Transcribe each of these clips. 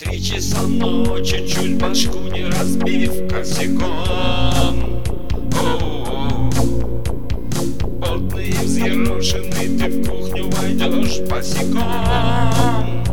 3 часа ночи, чуть башку не разбив косяком. Потный и взъерошенный, ты в кухню войдешь босиком.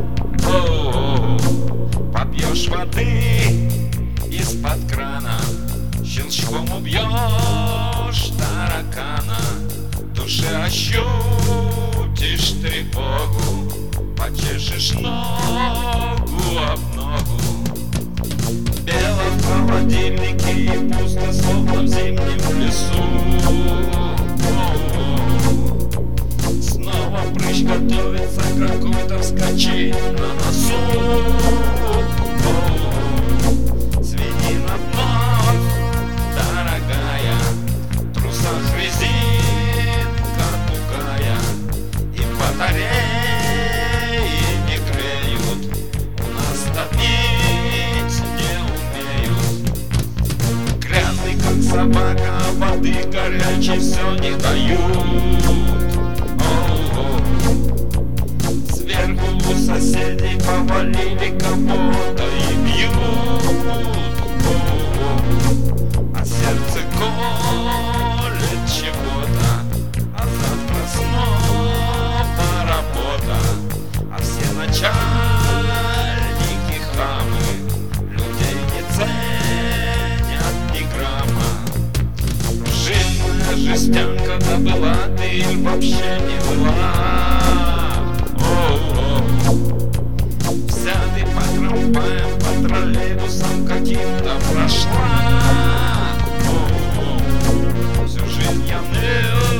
Попьешь воды из-под крана, щелчком убьешь таракана. В душе ощутишь тревогу, почешешь ногу об ногу. Бело в холодильнике и пусто, словно в зимнем лесу. Снова прыщ готовится какой-то вскочить на носу. Свинина вновь дорогая, в трусах резинка тугая, и батареи не греют, у нас топить не умеют. Грязный как собака, воды горячей все не дают. Сверху у соседей повалили кого-то и бьют. А сердце колет чего-то, а завтра снова работа. А все начальники хамы, людей не ценят ни грамма. Жирная жестянка, да была ты или вообще не была. Вся ты по трамваям, по троллейбусам каким-то прошла. Всю жизнь я ныл